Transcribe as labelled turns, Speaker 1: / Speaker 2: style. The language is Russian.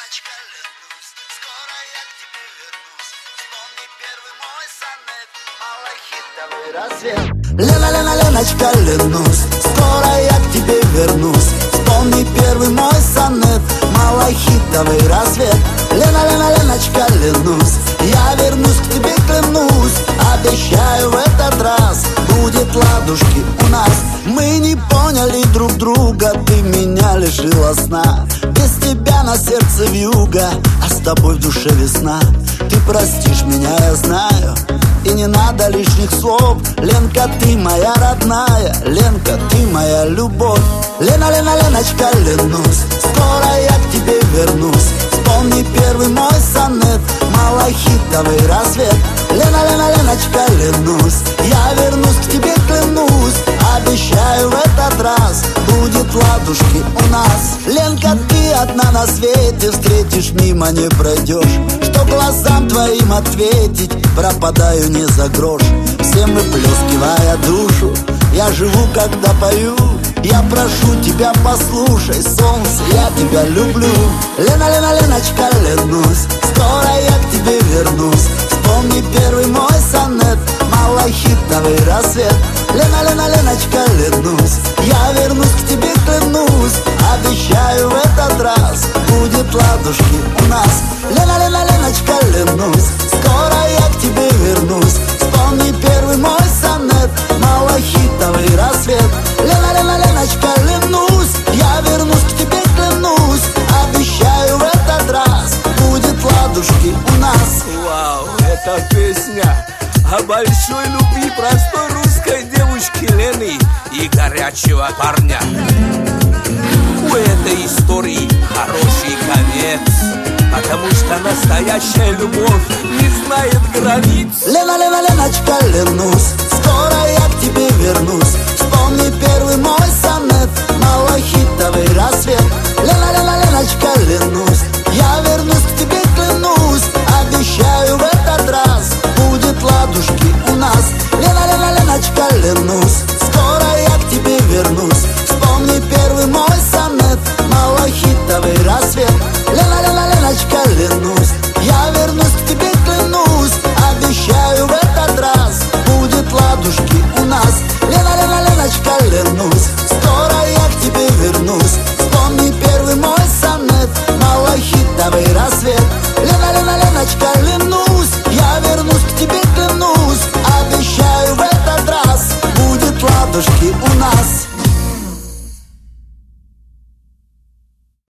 Speaker 1: Леночка, клянусь, скоро я к тебе вернусь. Вспомни первый мой сонет, малахитовый рассвет. Лена, Лена, Леночка, клянусь, скоро я к тебе вернусь. Вспомни первый мой сонет, малахитовый рассвет. Лена, Лена, Леночка, клянусь, я вернусь к тебе, клянусь. Обещаю, в этот раз будет ладушки у нас. Мы не поняли друг друга, ты меня лишила сна. Без тебя на сердце вьюга, а с тобой в душе весна. Ты простишь меня, я знаю, и не надо лишних слов. Ленка, ты моя родная, Ленка, ты моя любовь. Лена, Лена, Леночка, клянусь, скоро я к тебе вернусь. Вспомни первый мой сонет, малахитовый рассвет. Лена, Лена, Леночка, клянусь, я вернусь к тебе, клянусь. Обещаю, в этот раз будет ладушки у нас. Ленка, ты одна на свете, встретишь, мимо не пройдешь. Что глазам твоим ответить, пропадаю не за грош. Всем выплескивая душу, я живу, когда пою. Я прошу тебя, послушай, солнце, я тебя люблю. Лена, Лена, Леночка, клянусь, скоро я к тебе вернусь. Вспомни первый мой сонет, малахитовый рассвет. Лена, Лена, Леночка, клянусь, я вернусь к тебе, клянусь. Обещаю, в этот раз будет ладушки у нас. Лена, Лена, Леночка, клянусь, скоро я к тебе вернусь. Вспомни первый мой сонет, малахитовый рассвет. Лена, Лена, Леночка, клянусь, я вернусь к тебе, клянусь. Обещаю, в этот раз будет ладушки у нас.
Speaker 2: Вау, эта песня о большой любви простой русской девушки Лены и горячего парня. У этой истории хороший конец, потому что настоящая любовь не знает границ.
Speaker 1: Лена, Лена, Леночка, клянусь,